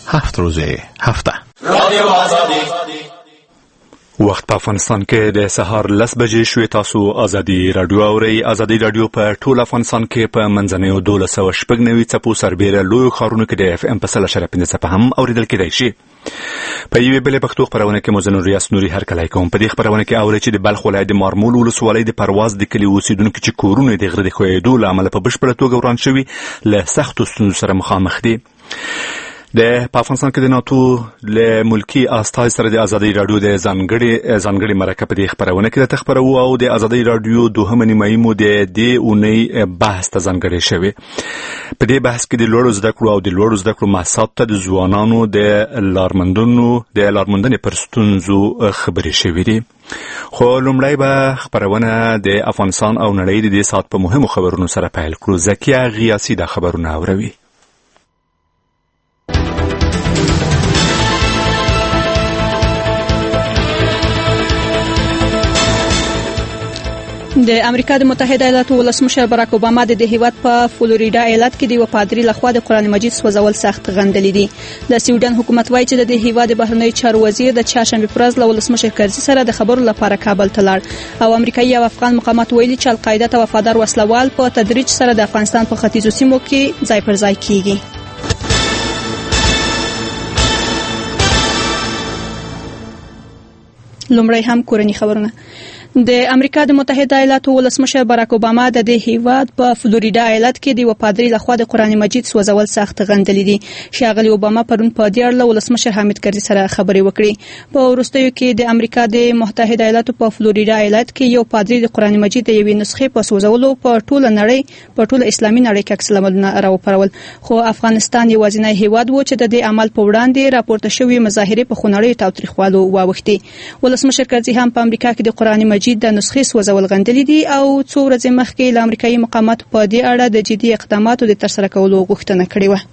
7 روزه هفته. رادیو آزادی. وخت په افغانستان کې د سهار 10 بجې شوې. تاسو ازادي رادیو اورئ. ازادي رادیو په ټول افغانستان کې په منځنیو 1290 څپو سربېره لوی ښارونو کې د FM په 100.5 څپه هم اوریدل کېدای شي. په یوې بلې پښتو خبرونه کې مزن ریاست نوري هرکلی کوم. په دې خبرونه کې اورئ چې د بلخ ولایت د مارمول ولسوالۍ د پرواز د کلي اوسیدونکو چې کورونه د غره د ښویېدو له امله په بشپړه توګه وران شوي له سختو ستونزو سره مخامخ دي. په افغانستان کې د ناتو له ملکی استازي سره د ازادي رادیو د ځانګړي مرکه په دې خبرونه کې د تخبرو او د ازادي رادیو دوهمه نیمایي مو د دې اونۍ بحث ته ځانګړي شوی. په دې بحث کې د لوړو زده کړو او د لوړو زده کړو مؤسسات ته د ځوانانو د لارموندنې پر ستونزو خبرې شوې دي. خو لومړی به خبرونه د افغانستان او نړۍ د دې ساعت په مهمو خبرونو سره پیل کړو. زکیه غیاسی د خبرونه اوروي. د امریکا د متحده ایالاتو ولسمشر باراک اوباما د هیواد په فلوریدا ایالت کې د یو پادری لخوا د قرآن مجید سوځول سخت غندلې دي. د سویډن حکومت وایي چې د هیواد بهرنی چارو وزیر د چهارشنبه پر ورځ له ولسمشر کرزي سره د خبرو لپاره کابل ته لاړ او امریکایي او افغان مقامات ویلي چې القاعده ته وفادار وسلوال په تدریج سره د افغانستان په ختیځو سیمو کې ځای پر ځای کیږي. لومړی هم کورنی خبرونه. د امریکا د متحده ایالاتو ولسمشر باراک اوباما د هیواد په فلوریدا ایالت کې د یو پادری لخوا د قرآن مجید سوځول سخت غندلې دي. ښاغلي اوباما پرون په دیارله ولسمشر حامد کرزي سره خبرې وکړې. په وروستیو کې د امریکا د متحده ایالاتو په فلوریدا ایالت کې یو پادری د قرآن مجید د یوې نسخې په سوځولو په ټوله اسلامي نړۍ کې عکس العملونه راوپارول. خو افغانستان یوازینی هیواد و چې د دې عمل په وړاندې راپورته شوې مظاهرې په خونړیو تاوتریخوالو واوښتې. ولسمشر کرزي هم په امریکا کې د قرآن مجید د نسخې سوځول غندلې دي او څو ورځې مخکې له امریکایي مقاماتو په دې اړه د جدي اقداماتو د ترسره کولو غوښتنه کړې و.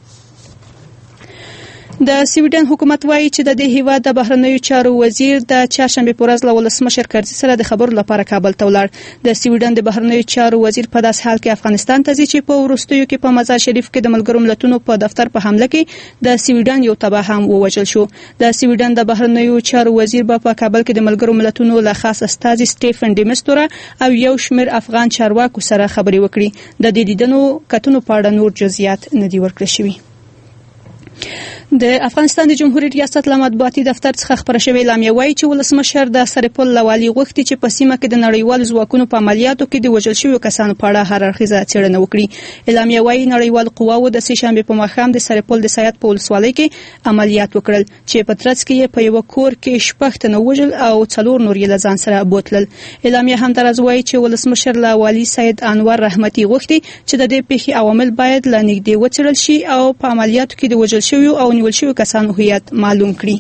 د سویډن حکومت وایي چې د هیواد د بهرنیو چارو وزیر د چهارشنبه پر ورځ له ولسمشر کرزي سره د خبرو لپاره کابل ته ولاړ. د سویډن د بهرنیو چارو وزیر په داس حال کې افغانستان ته ځي چې په وروستیو کې په مزار شریف کې د ملګرو ملتونو په دفتر په حمله کې د سویډن یو تبع هم ووژل شو. د سویډن د بهرنیو چارو وزیر په کابل کې د ملګرو ملتونو له خاص استازي سټیفن ډیمستورا او یو شمېر افغان چارواکو سره خبرې وکړي. د دې دیدنو کتنو په اړه نور جزئیات نه دي ورکړل شوي. د افغانستان د جمهوریت ریاست له مطبوعاتي دفتر څخه خبره شوې اعلامیه وایي چې ولسمشر د سرپل لوالي غوښتي چې په سیمه کې د نړیوالو ځواکونو په عملیاتو کې د وژل شویو کسانو په اړه هر اړخیزه څېړنه وکړي. اعلامیه وایي نړیوال قواوو د سه شنبې په ماښام د سرپل د سیات په ولسوالۍ کې عملیات وکړل چې په ترڅ کې په یو کور کې 6 تنه وژل او 4 نور یې له ځان سره بوتلل. اعلامیه هم درز وایي چې ولسمشر لوالي سید انور رحمتي غوښتي چې د دې پیښې عوامل باید له نږدې وڅېړل شي او په عملیاتو کې د وژل شویو او نیول شویو کسانو هویت معلوم کړي.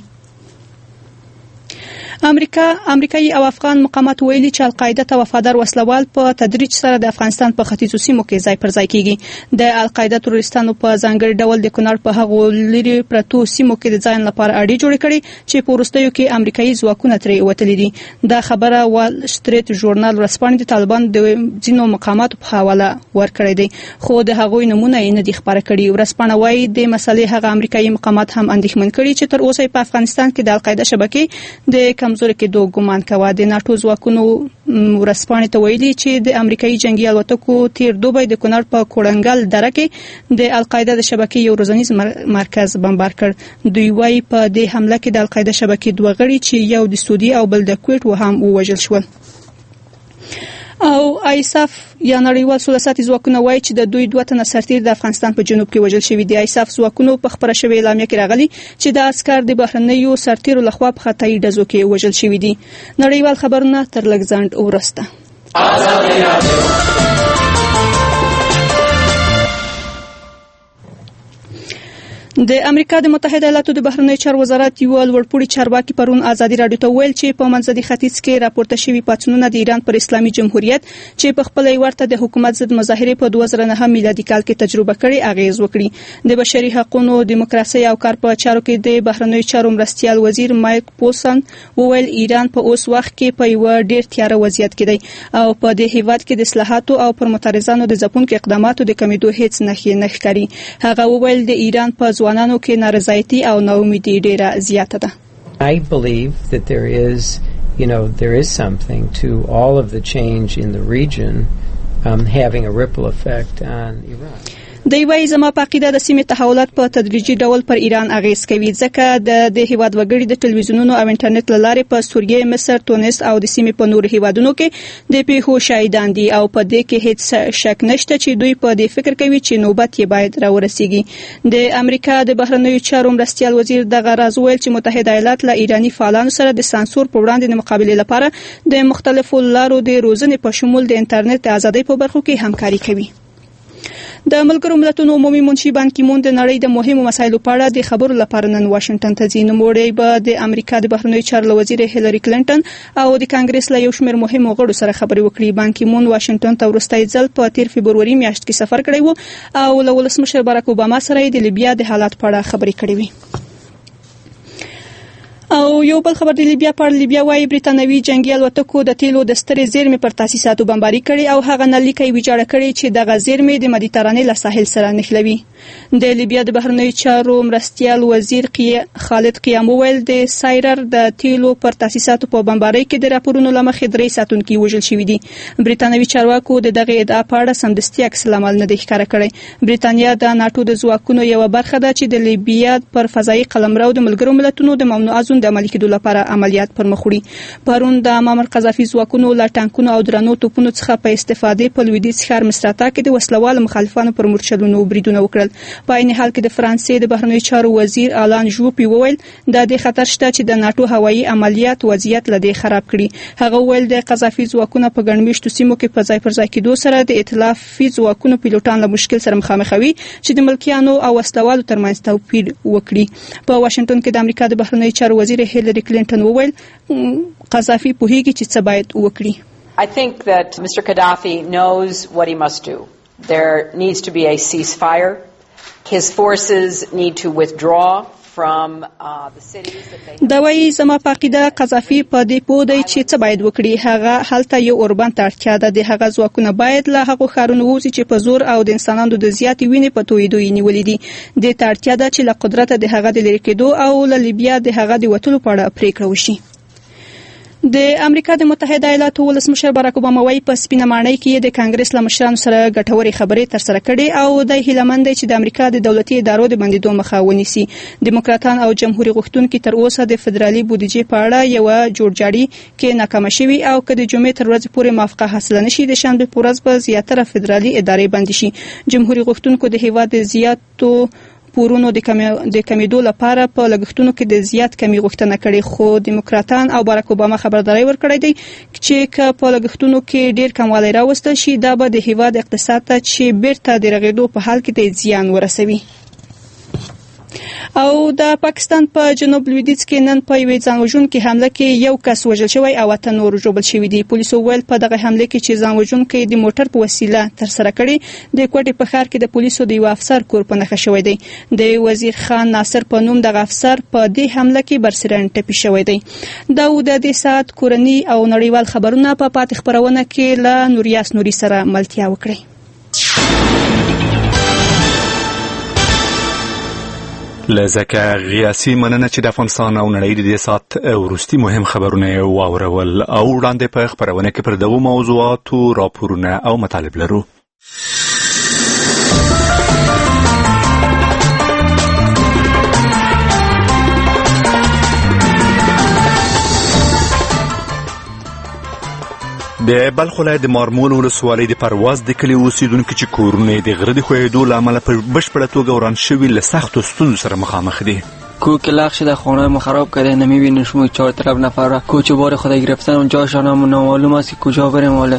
امریکایي او افغان مقامات ویلي چې القاعده ته وفادار وسلوال په تدریج سره د افغانستان په ختیځو سیمو کې ځای پر ځای کیږي. د القاعده تروریستانو په ځانګړي ډول د کونړ په هغو لري پرتو سیمو کې د ځای لپاره اړې جوړې کړې چې په وروستیو کې امریکایي ځواکونه ترې وتلي دي. دا خبره وال سټریټ ژورنال ورځپاڼې د طالبان د ځینو مقاماتو په حواله ورکړې دي خو د هغوی نمونه یې نه دي خبره کړې. ورځپاڼه وایي د مسلې هغه امریکایي مقامات هم اندېښمن کړي چې تر اوسه په افغانستان کې د القاعده شبکې د کمزوري کېدو ګمان کوي. د ناتو ځواکونو ورځپاڼې ته ویلي چې د امریکایي جنگي الوتکو تیر دوبی د کونړ په کوړنګل دره کې د القاعده د شبکې یو ورځنیز مرکز بمبار کړ. دوی وایي په دې حمله کې د القاعده شبکې 2 غړي چې یو د سعودي او بل د کویت هم ووژل شول. او ایساف یا نړیوال سولساتي ځواکونه وایي چې د دوی 2 تنه سرتیر د افغانستان په جنوب کې وژل شوي دي. ایساف ځواکونو په خبره شوې اعلامیه کې راغلي چې د عسكر د بهرنیو سرتیرو لخوا په خطای ډزو کې وژل شوي دي. نړیوال خبرونه تر لږ ځنډ وروسته. د امریکا د متحده ایالاتو د بهرنیو چارو وزارت یو لوړپوړي چارواکي پرون ازادي رادیو ته ویل چې په منځني ختیځ کې راپورته شوي پاڅونونه د ایران پر اسلامي جمهوریت چې په خپل ورته د حکومت ضد مظاهره په 2009 میلادي کال کې تجربه کړي اغیز وکړي. د بشري حقوقو دیموکراسي او کار په چارو کې د بهرنیو چارو مرستيال وزیر مایک پوسن وویل ایران په اوس وخت کې په یو ډیر تیار وضعیت کې دی او په دې هیواد کې د اصلاحاتو او پر معترضانو د ځپونکو اقداماتو د کمیدو هیڅ نښې نه ښکاري. هغه وویل د ایران په ځوانانو کې نارضایتي او ناامیدي ډیره زیاته ده. I believe that there is something to all of the change in the region having a ripple effect on Iran. دی وايي زما په عقیده د سیمې تحولات په تدریجي ډول پر ایران اغیز کوي ځکه د هیواد وګړي د ټلویزیونونو او انټرنیټ له لارې په سوریه، مصر، تونس او د سیمې په نورو هیوادونو کې د پیښو شاهدان دي او په دې کې هیڅ شک نشته چې دوی په دې فکر کوي چې نوبت یې باید راورسیږي. د امریکا د بهرنیو چارو مرستیال وزیر دغه راز ویل چې متحده ایالات له ایرانی فعالانو سره د سانسور پر وړاندې د مقابلې لپاره د مختلفو لارو د روزنې په شمول د انټرنیټ د ازادۍ په برخو کې همکاري کوي. د ملګرو ملتونو عمومي منشي بان کی مون د نړۍ د مهمو مسایلو په اړه د خبرو لپاره نن واشنگټن ته ځي. نوموړی به د امریکا د بهرنیو چارو وزیر هیلری کلینټن او د کانګرس له یو شمېر مهمو غړو سره خبرې وکړي. بان کی مون واشنگټن ته وروستی ځل په 13 فبروري میاشت کې سفر کړی و او له ولسمشر باراک اوباما سره د لیبیا د حالات په اړه خبرې کړې وې. او یو بل خبر د لیبیا پر لیبیا وايي بریتانوي جنگي الوتکو د تیلو د سترې زیرمې پر تاسیساتو بمباري کړي او هغه نلیکي ویجاړه کړي چې د غزیرمې د مدیترانې له ساحل سره نښلوي. د لیبیا د بهرنیو چارو مرستیال وزیر خالد قیام ویل د سایرر د تیلو پر تاسیساتو په بمباري کې د راپورونو لمخې 3 ساتونکي وژل شوي دي. بریتانوي چارواکو د دغه ادعا په اړه سمدستي عکس العمل نه دی ښکاره کړی. بریتانیا د ناتو د ځواکونو یو برخه ده چې د لیبیا پر فضایي قلمرو د ملګرو ملتونو د ممنوعه زون د عملي کېدو لپاره عملیات پر مخ وړي. پرون د معمر قذافي ځواکونو له ټانکونو او درنو توپونو څخه په استفادې په لویدیځ ښار مصراتا کې د وسلوالو مخالفانو پر مورچلونو بریدونه وکړل. په عین حال کې د فرانسې د بهرنیو چارو وزیر آلان ژوپی وویل د دې خطر شته چې د ناتو هوایي عملیات وضعیت لدی خراب کړي. هغه ویل د قذافي ځواکونو په ګڼمېشتو سیمو کې په ځای پر ځای کېدو سره د ائتلافي ځواکونو پیلوټان له مشکل سره مخامخوي چې د ملکیانو او وسلوالو ترمنځ توپیر وکړي. په واشنگټن کې د امریکا د بهرنیو چارو وزیر هیلری کلینټن وویل قذافي پوهیږي چې څه باید وکړي. I think that Mr. Gaddafi knows what he must do. There needs to be a ceasefire. His forces need to withdraw from the cities that they دا وايي زما په عقیده قذافي په دې پوه دی چې څه باید وکړي. هغه هلته یو اوربند ته اړتیا ده. د هغه ځواکونه باید له هغو ښارونو ووځي چې په زور او د انسانانو د زیاتې وینې په تویېدو یې نیولې دي. دې ته اړتیا ده چې له قدرته د هغه د لرې کېدو او له لیبیا د هغه د وتلو په اړه پریکړه وشي. د امریکا د متحده ایالاتو ولسمشر باراک اوباما وايي په سپینه ماڼۍ کې د کانګرس له مشرانو سره ګټورې خبرې ترسره کړي او د هیلمند چې د امریکا د دولتي ادارو د بندیدو مخه ونیسي. دیموکراتان او جمهوریت غوښتونکي تر اوسه د فدرالي بودیجې په اړه یو جوړجاړي کې ناکام شوي او که د جمعې تر ورځې پورې موافقه حاصله نشي د شنبې په ورځ به زیاتره فدرالي ادارې بندي شي. جمهوریت غوښتونکو د هیواد د زیاتو پورونو د کمیدو لپاره په لګښتونو کې د زیات کمی غوښتنه کړې، خو دیموکراتان او باراک اوباما خبرداري ورکړې دی چې که په لګښتونو کې ډیر کموالی راوستل شي دا به د هیواد اقتصاد ته چې بیرته د رغېدو په حال کې د زیان ورسوي. او د پاکستان په جنوب لویدیځ کې نن په یوې ځانوژونکې حمله کې یو کس وژل شوی او 8 نور ژوبل شوي دي. پولیسو ویل په دغه حمله کې چې ځانوژونکی د موټر په وسیله ترسره کړي د کوټې په ښار کې د پولیسو د یو افسر کور په نښه شوی دی. د وزیر خان ناصر په نوم دغه افسر په دې حمله کې برسېرن ټپي شوی دی. دا د دې ساعت کورني او نړیوال خبرونه په پاتې خبرونه کې له نوریاس نوري سره ملتیا وکړي. لزکه غیاسی مننه چې د افغانستان او نړۍ د دې سات وروستي مهم خبرونه واورول او وړاندې په خبرونه کې پر دغو موضوعاتو راپورونه او مطالب لرو. د بلخ ولایت د مارمول ولسوالۍ د پرواز د کلي اوسیدونکو چې کورونه د غره د ښویېدو له امله په بشپړه توګه وران شوي له سختو ستونزو سره مخامخ دي. کوکلق شده، خانه ما خراب کرده، نمیبینیم شما 4 طرف نفر کوچه بار خدا گرفتن و جاشان هم نامعلوم است که کجا بریم. حالا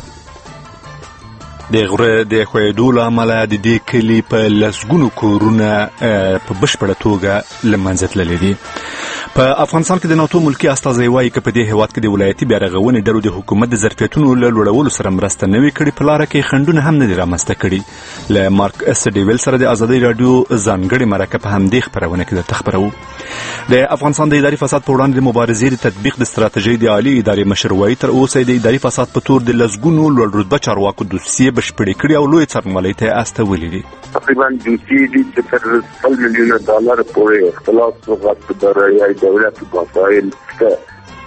د غره د ښویېدو له امله د دې کلي په لسګونو کورونه په بشپړه توګه له منځه تللي دي. په افغانستان کې د ناتو ملکی استازی وایي که په دې هیواد کې د ولایتي بیارغونې ډلو د حکومت د ظرفیتونو له لوړولو سره مرسته نه وي کړې په لاره کې خنډونه هم نه دي رامنځته کړي. له مارک اس ډیویل سره د ازادۍ راډیو ځانګړې مرکه په همدې خپرونه کې درته خبرو. د افغانستان د اداري فساد په وړاندې د مبارزې د تطبیق د ستراتیژۍ د عالی ادارې مشر وایي تر اوسه د اداري فساد په تور د لسګونو لوړ رتبه چارواکو دوسیې بشپړې کړي او لوی څارنوالۍ ته استولې دي. تقریبا دوسیې دي چې تر $100 میلیونه پورې اختلاس وغوښت برای دولت وسایل شته.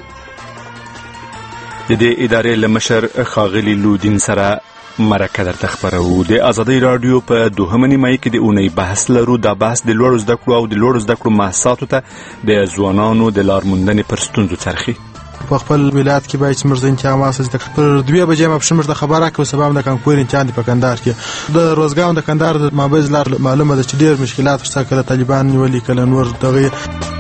د دې ادارې له مشر ښاغلي لودین سره مرکه درته خپرو. د ازادۍ راډیو په 2 نیمایي کې د اونۍ بحث لرو. دا بحث د لوړو زده کړو او د لوړو زده کړو مؤسساتو ته د ځوانانو د لارموندنې پر ستونزو څرخي. په خپل ولایت کې باید چې مرزه امتحان واسه د پر 2 بجې ماپښین مرزه خبره کوي سبا د کانکور امتحان په کندهار کې د روزګان د کندهار د مابز لار معلومه ده چې ډېر مشکلات ورسره کله طالبان نیولې کله نور دغه.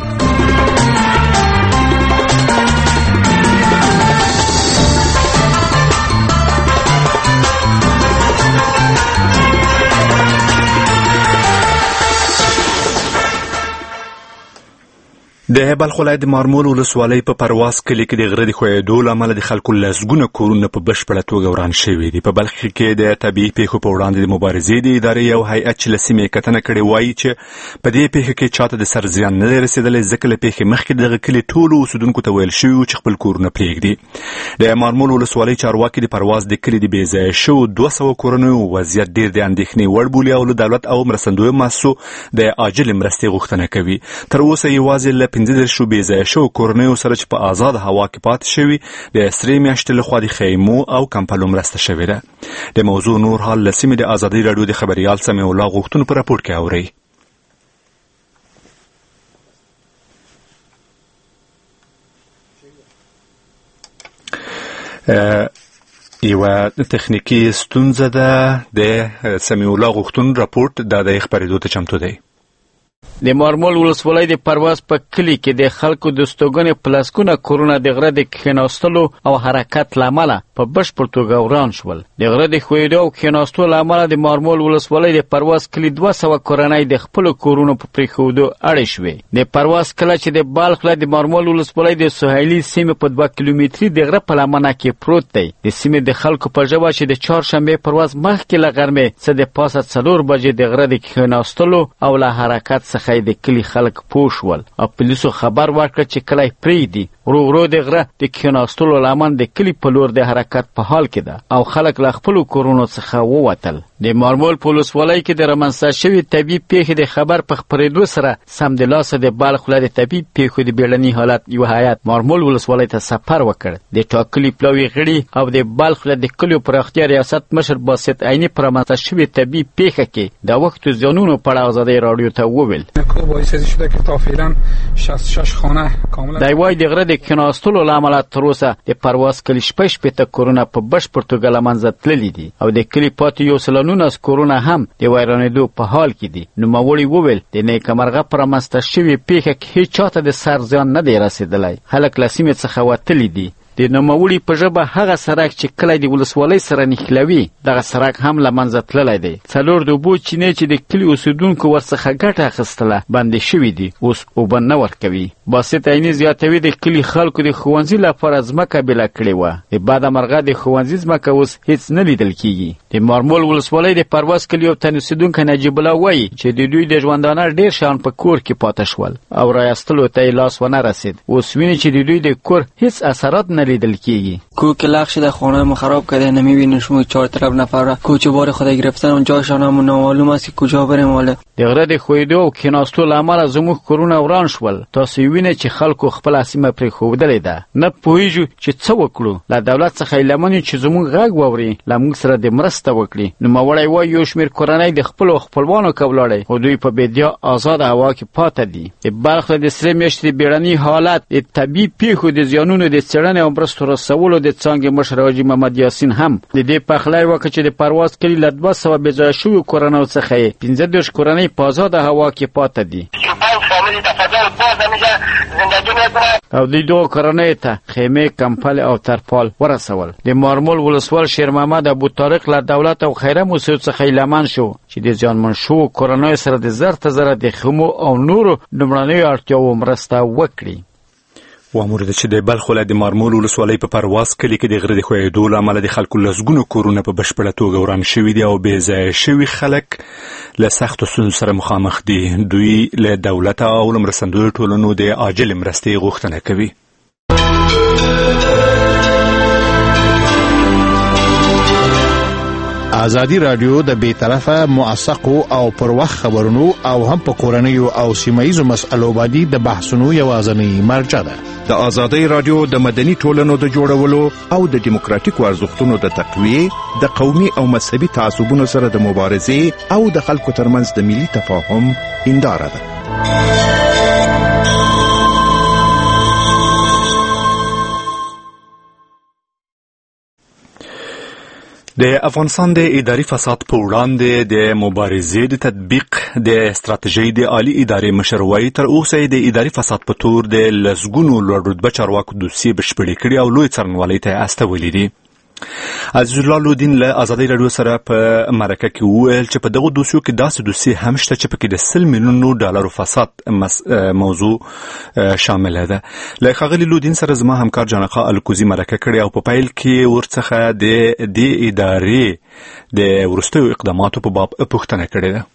د بلخ ولایت د مارمول ولسوالۍ په پرواز کلي کې د غره د ښویېدو له امله د خلکو لسګونه کورونه په بشپړه توګه وران شوي دي. په بلخ کې د طبیعي پیښو په وړاندې د مبارزې د ادارې یو هیئت چې له سیمې کتنه کړې وایي چې په دې پیښه کې چاته د سر زیان نه دی رسېدلی، ځکه له پیښې مخکې دغه کلي ټولو اوسېدونکو ته ویل شوي چې خپل کورونه پرېږدي. د مارمول ولسوالۍ چارواکي د پرواز د کلي د بې ځایه شوو 200 کورنیو وضعیت ډېر د اندېښنې وړ بولي او له دولت او مرستندویو مؤسسو د عاجلې مرستې غوښتنه کوي. تر اوسه یوازې له 15 بې ځایه شو کورنیو سره چې په آزاد هوا کې پاتې شوي د 3 میاشتې لخوا د خیمو او کمپلو مرسته شوې ده. د موضوع نور حال له سیمې د ازادۍ راډیو د خبریال سمیع الله غوښتنو په راپور کې اورئ. یوه تخنیکی ستونزه ده. د سمیع الله غوښتنو راپورټ دا د خبرېدو ته چمتو دی. د مارمول ولسوالۍ د پرواز په کلي کې د خلکو د ستوګنې پلسکونه کورونه د غره د کښېناستلو او حرکت له امله په بشپړ توګه وران شول. د غره د ښویېدو او کښېناستو له امله د مارمول ولسوالۍ د پرواز کلي 200 کورنۍ د خپلو کورونو په پرېښودو اړې شوې. د پرواز کله چې د بلخ ولایت د مارمول ولسوالۍ د سهیلي سیمې په 2 کیلومتري د غره په لمنه کې پروت دی. د سیمې د خلکو په ژبه چې د چهارشنبې پرواز مخکې له غرمې څه د پاسه 4 بجې د غره د کښېناستلو او له حرکت څخه د کلی خلک پوه شول او پولیسو خبر ورکړ چې کلی پرېږدي. ورو ورو د غره د کښېناستلو لمن د کلي په لور د حرکت په حال کې ده او خلک له خپلو کورونو څخه ووتل. د مارمول په ولسوالۍ کې د رامنځته شوې طبیعي پیښې د خبر په خپرېدو سره سمدلاسه د بلخ ولایت د طبیعي پیښو د بیړني حالت یو هیئت مارمول ولسوالۍ ته سفر وکړ. د ټاکلي پلاوي غړي او د بلخ ولایت د کلیو پراختیا ریاست مشر باسط عیني په رامنځته شوې طبیعي پیښه کې د وختو زیانونو په اړه ازادۍ راډیو ته وویل. دی وایي د غره د کښېناستلو له امله تر اوسه د پرواز کلي 60 کورونه په بشپړ توګه له منځه تللي دي او د کلي پاتې 119 کورونه هم د ویرانېدو په حال کې دي. نوموړي وویل د نیکمرغه په رامنځته شوې پیښه کې هیڅ چاته د سر زیان نه دی رسېدلی. خلک له سیمې څخه وتلي دي. د نوموړي په ژبه هغه سړک چې کلی د ولسوالۍ سره نښلوي دغه سړک هم له منځه تللی دی. 4 د اوبو چینې چې د کلي اوسېدونکو ورڅخه ګټه اخیستله بندې شوي دي، اوس اوبه نه ورکوي. باسط عیني زیاتوي د کلي خلکو د ښوونځي لپاره ځمکه بیله کړې وه. د بده مرغه د ښوونځي ځمکه اوس هیڅ نه لیدل کیږي. د مارمول ولسوالۍ د پرواز کلي یو تن اوسېدونکی نجیب الله وایي چې د دوی د ژوندانه ډېر شیان په کور کې پاته شول او رایستلو ته یې لاس ونه رسید. اوس ویني چې د دوی د کور هیڅ اثرات نه لیدل کیږي. کوک لغ شده، خانه ما خراب کرده، نمیبینیم شما 4 طرف نفر کوچه بار خدا گرفتن و جاشان هم نامعلوم است که کجا بریم. حالا د غره د ښویېدو او کښېناستو له امله زموږ کورونه وران شول. تاسو وینئ چې خلکو خپله سیمه پرېښودلې ده. نه پوهېږو چې څه وکړو. له دولت څخه یې لمنې چې زموږ غږ واوري، له موږ سره د مرسته وکړي. نوموړی وایي یو شمېر کورنۍ د خپلو خپلوانو که ولاړی خو دوی په بېدیا آزاده هوا کې پاته دي. د بلخ د 3 میاشتې د بیړني حالت د طبیعي پیښو د زیانونو د څېړنې او مرستو رسولو د څانګې مشر حاجي محمد یاسین هم د دې پخلی وکړ چې د پرواز کلي له 200 بې ځایه شویو کورنیو څخه یې 15 کورنۍ په آزاده هوا کې پاته دي او د دوه کورنیو ته خیمې، کمپل او ترپال ورسول. د مارمول ولسوال شیر محمد ابو طارق له دولت او خیره موسسو څخه ایلمان شو چې د زیانمن شوو کورنیو سره د زر ته زره د خیمو او نورو لومړنیو اړتیاوو مرسته وکړي. وامور چې د بلخ ولایت د مارمول ولسوالۍ په پرواز کلي کې د غره د ښویېدو له امله د خلکو لسګونو کورونه په بشپړه توګه وران شوي دي او بې ځایه شوي خلک له سختو ستونزو سره مخامخ دي. دوی له دولت او له مرستندویو ټولنو د عاجلې مرستې غوښتنه کوي. ازادي رادیو د بیطرفه موثقو او پر وخت خبرونو او هم په کورنیو او سیمایي مسألو باندې د بحثونو یوازینی مرجع ده. د ازادي رادیو د مدني ټولنو د جوړولو او د دیموکراتیکو ارزښتونو د تقویې د قومي او مذهبي تعصبونو سره د مبارزې او د خلکو ترمنځ د ملي تفاهم هنداره ده. د افغانستان د اداري فساد په وړاندې د مبارزې د تطبیق د استراتیژۍ د عالی ادارې مشر وایي تر اوسه د اداري فساد په تور د لسګونو لوړ رتبه چارواکو دوسیې بشپړې کړي او لوی څارنوالۍ ته استولې دي. عزیز الله لودین له ازادي رادیو سره په مرکه کې وویل چې په دغه دوسیو کې داسې دوسیې هم شته چې پکې د 100 میلیونو ډالرو فساد موضوع شامله ده. له ښاغلي لودین سره زما همکار جانقا الکوزي مرکه کړې او په پیل کې ورڅخه د دې ادارې د وروستیو اقداماتو په باب پوښتنه کړې ده.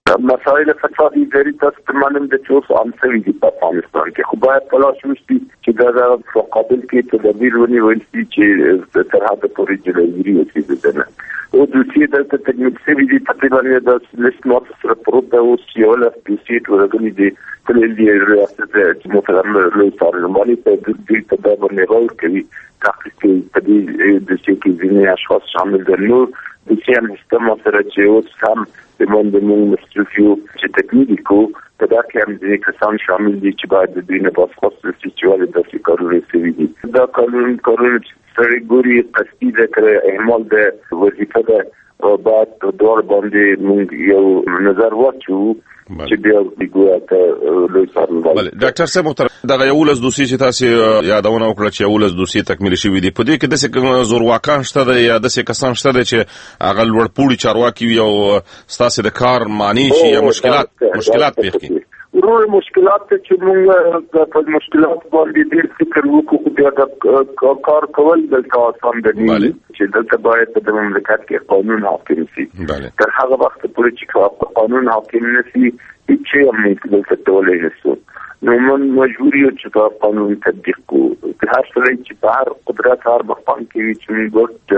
مسائل فساد اداري تاسو ته معلوم ده چې اوس عام شوي دي په افغانستان کې، خو باید تلاش وشي چې دا په مقابل کې تدابیر ونیول شي چې تر حده پورې جلوګیري وشي دنه. او دوسیې دلته تکمیل شوي دي، تقریبا د لیست مات سره پروت ده. اوس یو له دوسیې ټولګلې دي تلل دي ریاست چې محترم لوی څارنوالي په دې ته دا باندې غور کوي تحقیق کوي. په دې دوسیې کې ځینې اشخاص شامل دي. نو دوسیې هم سیستم سره چې اوس هم د مونږ مسترفیو چې تکنیکی کو په دا کې هم ځینې کسان شامل دي چې باید د دوی نه بازخواست وشي چې ولې داسې کارونه شوي دي. دا کارونه سړی ګوري قصدي ده که اهمال د وظیفه ده او باید په دواړو باندې موږ یو نظر واچو چې بیا دیګو ته لوی څارنوال. ډاکټر صاحب محترم، دغه 11 دوسیې چې تاسو یادونه وکړه چې 11 دوسیې تکمیل شوي دي، په دې کې داسې زورواکان شته ده یا داسې کسان شته ده چې هغه لوړپوړي چارواکي وي او ستاسو د کار معنی شي یا مشکلات پیښ کړي؟ ورور مشکلات چې موږ په مشکلات باندې ډېر فکر وکړو، خو بیا د کار کول دلته آسان دي چې دلته باید په مملکت کې قانون حاکم شي. تر هغه وخت پورې چې قانون حاکم نه شي هیڅ شی هم نه دلته کولی نشو. نو موږ مجبور یو چې دا قانون تطبیق کړو. هر سړی چې په هر قدرت هر مقام کې وي چې موږ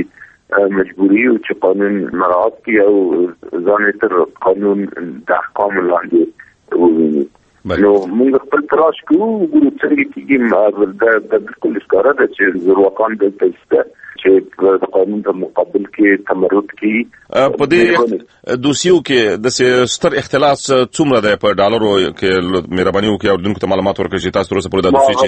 درس مجبوري یو چې قانون مراعات کړي او ځان تر قانون د احکام لاندې وویني. نو موږ خپل تلاش کوو ګورو څنګه کېږي. د بالکل ښکاره ده چې زورواکان دلته شته چې د قانون په مقابل کې تمرد کوي. په دې دوسیو کې د ستر اختلاس څومره ده په ډالرو کې؟ مهرباني وکړئ اردوونکو ته معلومات ورکړئ چې تاسو تر اوسه پورې د دوسیې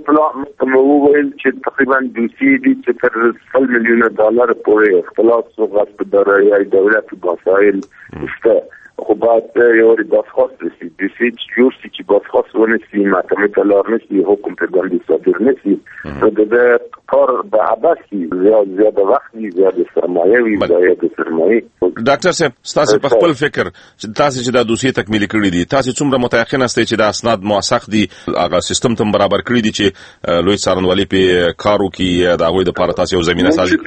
چې مو وویل چې تقریبا دوسیې دي چې تر 100 میلیونه ډالر پورې اختلاس او غصب دارایی دولت وسایل شته. خو باید یو بازخواست رسي دوسیې چې جوړ شي چې بازخواست ونه شي، محکمې ته لاړ نه شي، حکم پر باندې صادر نه شي، نو د کار د عبث زیاده وخت وي، زیاده سرمایه وي، زیاده سرمایه. ډاکټر صاحب، ستاسو په خپل فکر تاسو چې دا دوسیې تکمیل کړي دي، تاسو څومره متيقن یاست چې دا اسناد موثق دي، هغه سیستم ته برابر کړي دي چې لوی څارنوالي په کار وکړي دا غوي د لپاره تاسو یو زمينه سازي؟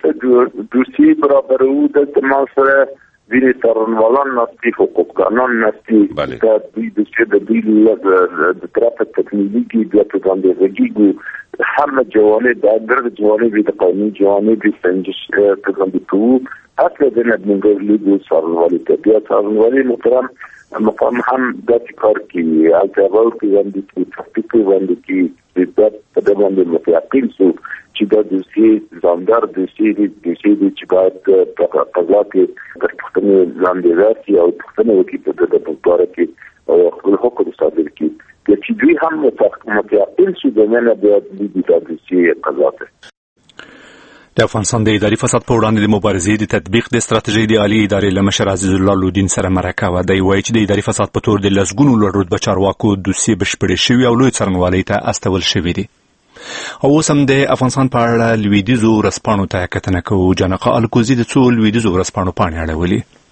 دوسیې برابرو د تماسره ځینې څارنوالان نستی، حقوقدانان نستی، دا دوی د دوی د طرفه تکنیکی بیا په باندې غږیږو. همه جوانب د ګرد جوانب د قانون جوانب سنجش په باندې کوو. اصل د نظم لیدو څارنوالي ته بیا څارنوالي محترم مقام هم داسې کار کوي، التباو کې باندې کې تحقیق باندې کې په دې باندې متيقن شو چې دا دوسیې ځاندار دوسیې دي چې باید په قضا کې د پښتنې لاندې راسي او پښتنه وکړي په د بلداره کې او خپل حکم صادر کړي چې دوی هم متيقن شي د نه بیا د دوسیې قضا ته. د افغانستان د اداري فساد په وړاندې د مبارزې د تطبیق د استراتیژۍ د عالی ادارې له مشر عزیز الله لودین سره مرکه وه. دی وایي چې د اداري فساد په تور د لسګونو لوړ رتبه چارواکو دوسیې بشپړې شوي او لوی څارنوالۍ ته استول شوي دي. او اوس هم د افغانستان په اړه لویدیځو ورځپاڼو ته کتنه کوو. جانقا الکوزي د څو لویدیځو ورځپاڼو پاڼې اړولې.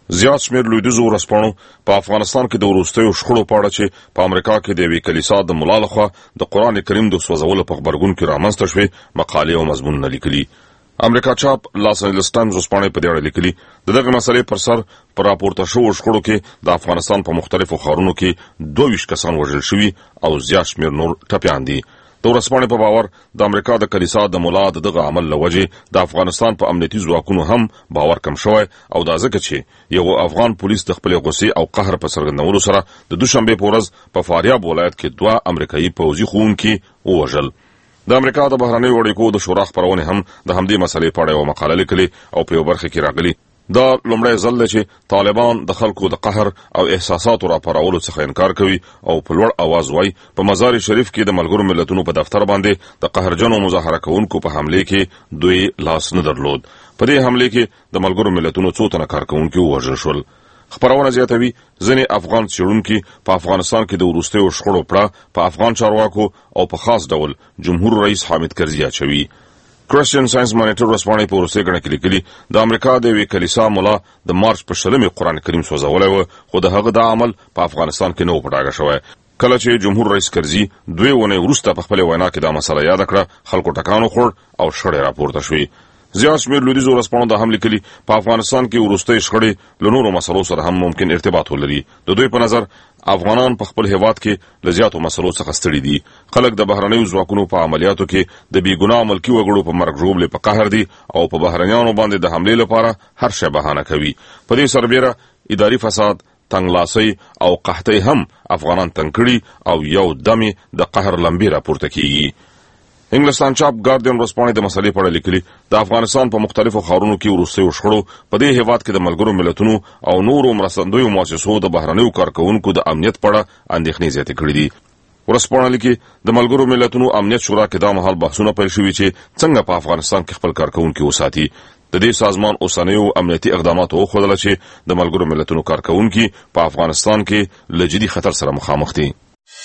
زیات شمېر لویدیځو ورځپاڼو په افغانستان کې د وروستیو شخړو په اړه چې په امریکا کې د یوې کلیسا د ملا لخوا د قرآن کریم د سوځولو په غبرګون کې رامنځته شوې مقالې او مضمونونه لیکلي. امریکا چاپ لاس انجلس ټایمز ورځپاڼې په دې اړه لیکلي د دغه مسلې پر سر په راپورته شوو شخړو کې د افغانستان په مختلفو ښارونو کې 22 کسان وژل شوي او زیات شمېر نور ټپیان دي. د ورځپاڼې په باور د امریکا د کلیسا د ملا د دغه عمل له وجې د افغانستان په امنیتي ځواکونو هم باور کم شوی او دا ځکه چې یو افغان پولیس د خپلې غصې او قهر په څرګندولو سره د دوشنبې په ورځ په فاریاب ولایت کې 2 امریکایي پوځي ښوونکي ووژل. د امریکا د بهرنیو اړیکو د شورا خپرونې هم د همدې مسلې په اړه یوه مقاله لیکلې او په یو برخه کې راغلي دا لومړی ځل دی چې طالبان د خلکو د قهر او احساساتو راپارولو څخه انکار کوي او په لوړ اواز وایي په مزار شریف کې د ملګرو ملتونو په دفتر باندې د قهرجنو مظاهره کوونکو په حملې کې دوی لاس نه درلود. په دې حملې کې د ملګرو ملتونو څو تنه کارکوونکي ووژل شول. خبرونه زیاتوي ځینې افغان څېړونکي په افغانستان کې د وروستیو شخړو پړه په افغان چارواکو او په خاص ډول جمهور رئیس حامد کرزي اچوي. کرسچین ساينس مانیټر ورځپاڼې په وروستۍ ګڼه کې لیکلي د امریکا د یوې کلیسا ملا د مارچ په 20 قرآن کریم سوځولی و خو د هغه دا عمل په افغانستان کې نه و په ډاګه شوی. کله چې جمهور رئیس کرزي 2 اونۍ وروسته په خپلې وینا کې دا مسله یاده کړه خلکو ټکان وخوړ او شخړې راپورته شوې. زیات شمېر لویدیځو ورځپاڼو دا هم لیکلي په افغانستان کې وروستۍ شخړې له نورو مسلو سره هم ممکن ارتباط ولري. د دوی په نظر افغانان په خپل هیواد کې له زیاتو مسلو څخه ستړي دي. خلک د بهرنیو ځواکونو په عملیاتو کې د بېګناه ملکي وګړو په مرګ ژوبلې په قهر دي او په بهرنیانو باندې د حملې لپاره هر شی بهانه کوي. په دې سربیره اداري فساد، تنګلاسۍ او قحطۍ هم افغانان تنګ کړي او یو دمې د قهر لمبې راپورته کیږي. انګلستان چاپ ګارډین ورځپاڼې د مسلې په اړه لیکلي د افغانستان په مختلفو ښارونو کې وروستیو شخړو په دې هیواد کې د ملګرو ملتونو او نورو مرستندویو مؤسسو د بهرنیو کارکوونکو د امنیت په اړه اندېښنې زیاتې کړي دي. ورځپاڼه لیکي د ملګرو ملتونو امنیت شورا کې دا مهال بحثونه پیل شوي چې څنګه په افغانستان کې خپل کارکوونکي وساتي. د دې سازمان اوسنیو امنیتي اقداماتو وښودله چې د ملګرو ملتونو کارکوونکي په افغانستان کې له جدي خطر سره مخامخ دي.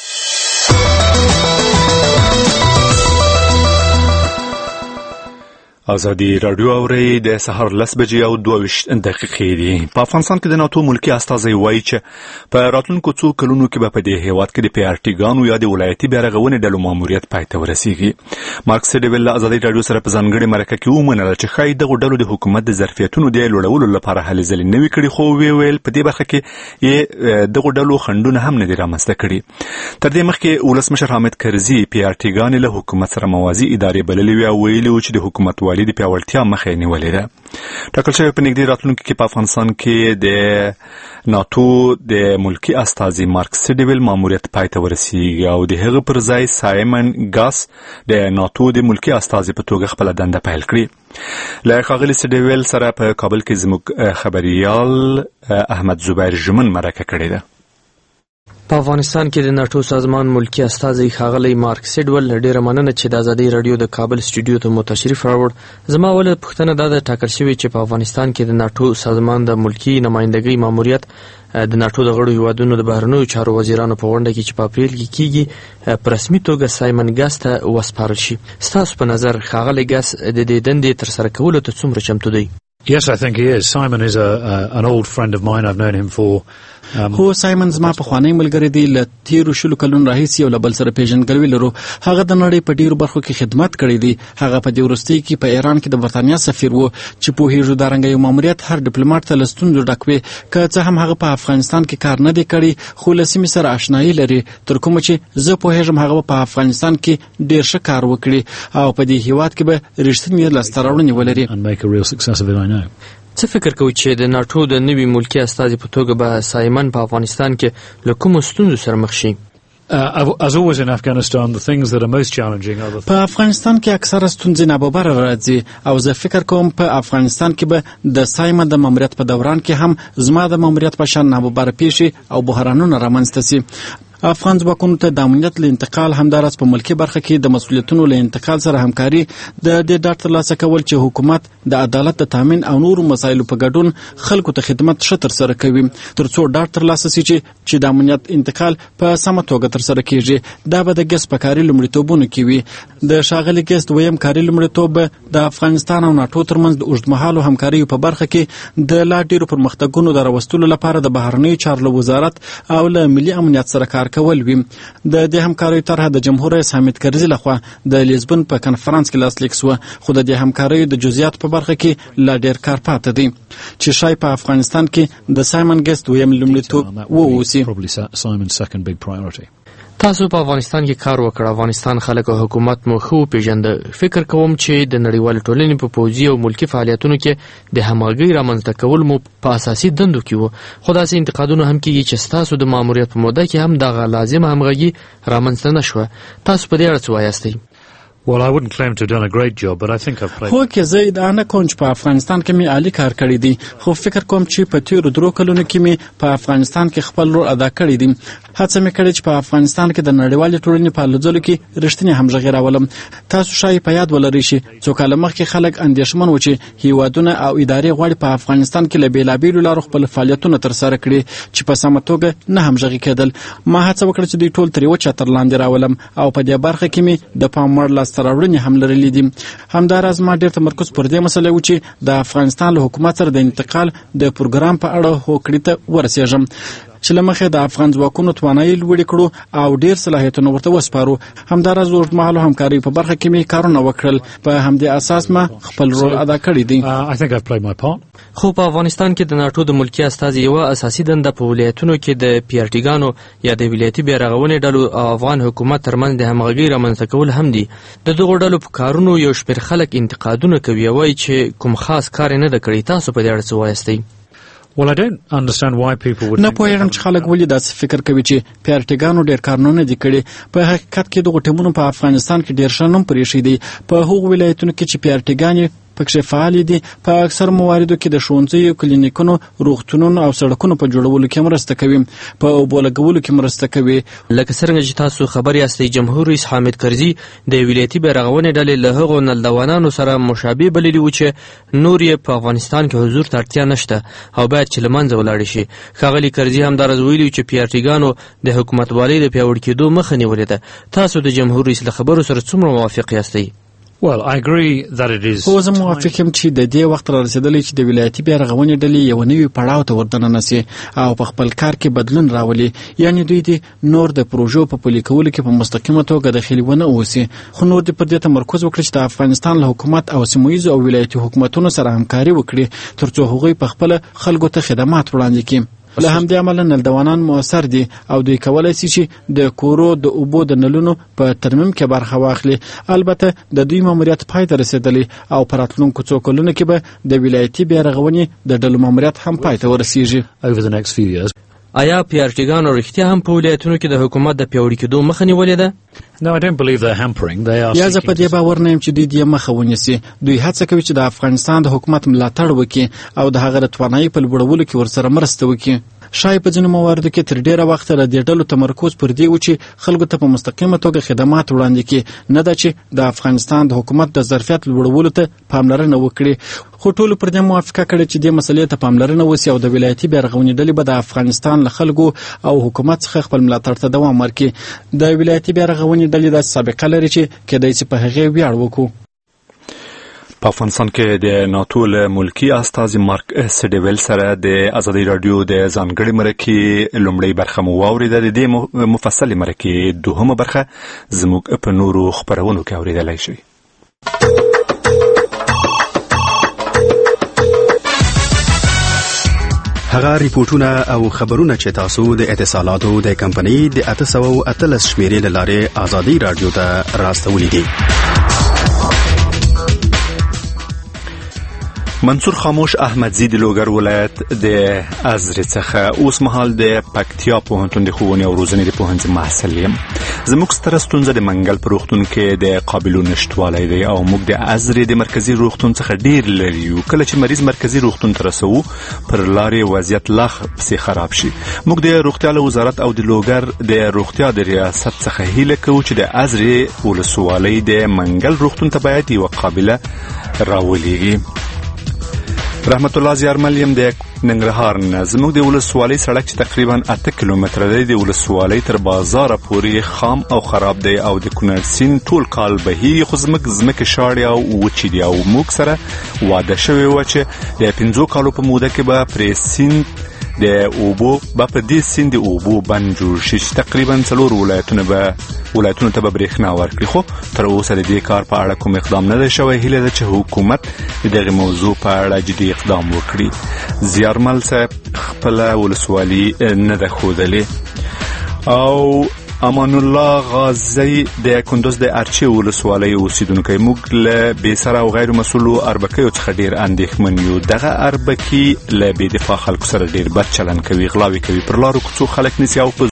ازادي رادیو اوري د سحر 10 بجې او 22 دقیقې دي. په افغانستان کې د ناتو ملکی استازي وایي چې په راتلونکو څو کلونو کې به په دې هیواد کې د پیارټیګانو یا د ولایتي بیارغونې ډلو ماموریت پای ته ورسیږي. مارک سیډیویل ازادي رادیو سره په ځانګړي مرکه کې ومنله چې ښایي دغه ډلو د حکومت د ظرفیتونو د لوړولو لپاره هلې ځلې نه وي کړي خو ویل په دې برخه کې یې دغه ډلو خنډونه هم نه دي رامنځته کړي. تر دې مخکې ولسمشر حامد کرزي پیارټیګانې له حکومت سره موازي ادارې بللې وې او ویلي و چې د حکومت د پیاوړتیا مخه یې نیولې ده. ټاکل شوی په نږدې راتلونکي کې په افغانستان کې د ناتو د ملکی استازي مارک سیډیویل ماموریت پای ته ورسیږي او د هغه پر ځای سایمن ګاس د ناتو د ملکی استازي په توګه خپل دنده پیل کړې. له ښاغلي سیډیویل سره په کابل کې زموږ خبريال احمد زبیر ژمن مرکه کړې ده. په افغانستان کې د ناتو سازمان ملکی استازي ښاغلی مارک سیډول ډیره مننه چې د ازادي رادیو د کابل سټوډیو ته مو تشریف راوړ. زما اوله پوښتنه دا ده ټاکل شوې چې په افغانستان کې د ناتو سازمان د ملکی نمائندګۍ ماموریت د ناتو د غړو هیوادونو د بهرنیو چارو وزیرانو په غونډه کې چې په اپریل کې کیږي په رسمي توګه سایمن ګاس ته وسپارل شي. ستاسو په نظر ښاغلی ګاس د دې دندې ترسره کولو ته څومره چمتو دی؟ Yes, I think he is. Simon is an old friend of mine. I've known him for هو سایمن زما په خوانی ملګری دی له تیرو شلو کلونو راهیسې یو له بل سره پیژندګلوي لرو. هغه د نړۍ په ډیرو برخو کې خدمت کړی دی. هغه په دې وروستۍ کې په ایران کې د برتانیا سفیر و چې پوهیږو دا رنګ یو ماموریت هر ډیپلوماټ ته له ستونزو ډک وي. که څه هم هغه په افغانستان کې کار نه دی کړی خو له سیمې سره آشنایي لري. تر کومه چې زه پوهیږم هغه په افغانستان کې ډیر ښه کار وکړي او په دې هیواد کې به رښتینې لاسته راوړنې ولري. څه فکر کوئ چې د ناتو د نوي ملکی استازي په توګه به سایمن په افغانستان کې له کومو ستونزو سره مخ شي؟ As always in Afghanistan, the things that are most challenging are the په افغانستان کې اکثره ستونزې ناببره راځي او زه فکر کوم په افغانستان کې به د سایمن د ماموریت په دوران کې هم زما د ماموریت په شان ناببره پیښې او بحرانونه رامنځته شي. افغان ځواکونو ته د امنیت له انتقال همدارس په ملکی برخه کې د مسؤلیتونو له انتقال سره همکاري د دې ډاډ ترلاسه کول چې حکومت د عدالت د تامین او نورو مسایلو په ګډون خلکو ته خدمت ښه ترسره کوي ترڅو ډاډ ترلاسه شي چې د امنیت انتقال په سمه توګه ترسره کیږي. دا به د ګس په کاري لومړیتوبونو کې وي. د ښاغلي ګس دویم کاري لومړیتوب د افغانستان او ناتو ترمنځ د اوږدمهالو همکاریو په برخه کې د لا ډیرو پرمختګونو د راوستلو لپاره د بهرنیو چارو وزارت او له ملي امنیت سره کار کول وي. د دې همکاریو طرحه د جمهور رئیس حامد کرزي لخوا د لیزبن په کنفرانس کې لاسلیک شوه، خو د دې همکاریو د جزئیات په برخه کې لا ډیر کار پاتې دی چې شاید په افغانستان کې د سایمن ګس دویم لومړیتوب ووسی. تاسو په افغانستان کې کار وکړ، افغانستان خلک او حکومت مو خو پیژند. فکر کوم چې د نړیوال ټولنې په پوځي او ملکی فعالیتونو کې د همغږۍ رامنځته کول مو په اساسي دندو کې وو، خو داسې انتقادونه هم کېږي چې تاسو د ماموریت په موده کې هم دغه لازمه همغږي رامنځته نشوه. تاسو په دې اړه څه وایاستئ؟ Well, I wouldn't claim to have done a great job, but I think I've played. خو کې زه ادعا نه کوم چې په افغانستان کې مې عالی کار کړی دی، خو فکر کوم چې په تیرو 3 کلونو کې مې په افغانستان کې خپل رول ادا کړی دی. هڅه مې کړې چې په افغانستان کې د نړیوالې ټولنې په لوځلو کې رښتینی همغږي راولم. تاسو شاید په یاد ولرئ چې څو کاله مخکې خلک اندېښمن وو چې هیوادونه او ادارې غواړي په افغانستان کې له بیلابیلو لارو خپل فعالیتونه ترسره کړي چې په سمه توګه نه همغږي کېدل. ما هڅه وکړه چې دوی ټول ترې وچتر لاندې راولم او په دې برخه کې مې د پام وړ لاسته راوړنې هم لرلې دي. همداراز ما ډېر تمرکز پر دې مسله و چې د افغانستان له حکومت سره د انتقال د پروګرام په اړه هوکړې ته ورسېږم چې له مخې د افغان ځواکونو توانایي لوړې کړو او ډېر صلاحیتونه ورته وسپارو. همداراز اوږدمهالو همکارۍ په برخه کې مې کارونه وکړل، په همدې اساس ما خپل رول ادا کړی دی. خو په افغانستان کې د ناټو د ملکی استازي یوه اساسي دنده په ولایتونو کې د پیارټیګانو یا د ولایتي بیارغونې ډلو او افغان حکومت ترمنځ د همغږۍ رامنځته کول هم دي. د دغو ډلو په کارونو یو شمېر خلک انتقادونه کوي او وایي چې کوم خاص کار یې نه ده کړی. تاسو په دې اړه څه وایاستئ؟ Well, I don't understand why people would. نه پوهیږم چې خلک ولې داسې فکر کوي چې پیارټیګانو ډېر کارونه نه دي کړي. په حقیقت کې دغو ټیمونو په افغانستان کې ډېر ښه نوم پرېښی دی. په هغو ولایتونو کې چې پیارټیګانې پکې فعال دي په اکثر مواردو کې د ښوونځیو، کلینیکونو، روغتونونو او سړکونو په جوړولو کې مرسته کوي، په اوبو لګولو کې مرسته کوي. لکه څرنګه چې تاسو خبر یاستئ، جمهور رئیس حامد کرزي د ولایتي بیارغونې ډلې له هغو نلدوانانو سره مشابه بللي وو چې نور یې په افغانستان کې حضور ته اړتیا نشته او باید چې له منځه ولاړې شي. ښاغلي کرزي همداراز ویلي چې پیارټیګانو د حکومتوالۍ د پیاوړي کېدو مخه نیولې ده. تاسو د جمهور رئیس له خبرو سره څومره موافق یاستئ؟ Well, I agree that it is. خو زه موافق یم چې د دې وخت را رسېدلی چې د ولایتي بیارغونې ډلې یو نوي پړاو ته وردننه سي او په خپل کار کې بدلون راولي، یعنې دوی دې نور د پروژو په پلي کولو کې په مستقیمه توګه دخیل ونه اوسي، خو نور دې پر دې تمرکز وکړي چې د افغانستان له حکومت او سیمه ییزو او ولایتي حکومتونو سره همکاري وکړي ترڅو هغوی په خپله خلکو ته خدمات وړاندې کړي. له همدې امله نلدوانان مؤثر دي او دوی کولی شي چې د کورو د اوبو د نلونو په ترمیم کې برخه واخلي. البته د دوی ماموریت پای ته رسېدلی او په راتلونکو څو کلونو کې به د ولایتي بیارغونې د ډلو ماموریت هم پای ته ورسیږي. آیا پیارټیګانو رښتیا هم په ولایتونو کې د حکومت د پیاوړي کېدو مخه نیولې ده؟ No, I don't believe they're hampering. They are. یا زه په دې باور نه یم چې دوی دې مخه ونیسي. دوی هڅه کوي چې د افغانستان د حکومت ملاتړ وکړي او د هغه د توانایي په لوړولو کې ورسره مرسته وکړي. شاید په ځینو مواردو کې تر ډیره وخته د دې ډلو تمرکز پر دې و چې خلکو ته په مستقیمه توګه خدمات وړاندې کړي، نه ده چې د افغانستان د حکومت د ظرفیت لوړولو ته پاملرنه وکړي. خو ټولو پر دې موافقه کړې چې دې مسلې ته پاملرنه وسي او د ولایتي بیارغونې ډلې به د افغانستان له خلکو او حکومت څخه خپل ملاتړ ته دوام ورکړي. د ولایتي بیارغونې ډلې داسې سابقه لري چې کېدای شي په هغې ویاړ وکړو. په افغانستان کې د ناتو له ملکی استازي مارک سډیول سره د ازادي رادیو د ځانګړي مرکې لومړی برخه مو واورېده. د دې مفصلې مرکې دوهمه برخه زموږ په نورو خپرونو کې اورېدلی شئ. هغه ریپورتونه او خبرونه چې تاسو د اتصالاتو د کمپنۍ د 813 شمیرې له لارې ازادي رادیو ته راستولي دي. منصور خاموش احمدزی د لوګر ولایت د ازرې څخه اوس مهال د پکتیا پوهنتون د ښوونې او روزنې د پوهنځي محصل یم. زموږ ستره ستونزه د منګل په روغتون کې د قابلو نشتوالی دی او موږ د ازرې د مرکزي روغتون څخه ډیر لري یو. کله چې مریض مرکزي روغتون ته رسوو پر لارې وضعیت لا پسې خراب شي. موږ د روغتیا له وزارت او د لوګر د روغتیا د ریاست څخه هیله کوو چې د ازرې ولسوالۍ د منګل روغتون ته باید یوه قابله راولېږي. رحمت الله زیارمل یم د ننګرهار نه. زموږ د ولسوالۍ سړک چې تقریبا 8 کیلومتره دی د ولسوالۍ تر بازار پورې خام او خراب دی او د کونړ سیند ټول کال بهیږي خو زمکې شاړې او وچې دي او موږ سره واده شوی و چې د 5 کالو په موده کې به پرې سیند د اوبو په دې سیند د اوبو بند جوړ شي چې تقریبا 4 ولایتونه ته به برېښنا ورکړي خو تر اوسه د دې کار په اړه کوم اقدام نه دی شوی. هیله ده چې حکومت د دغه موضوع په اړه جدي اقدام وکړي. زیارمل صاحب خپله ولسوالي نه ده ښودلې. او امان الله غازی د کندوز د ارچي ولسوالۍ اوسیدونکی. موږ له بې سره او غیر مسؤلو اربکیو څخه ډیر اندېښمن یو. دغه اربکي له بې دفاع خلکو سره ډیر بد چلند کوي، غلاوې کوي، پر لارو کوڅو خلک نیسي او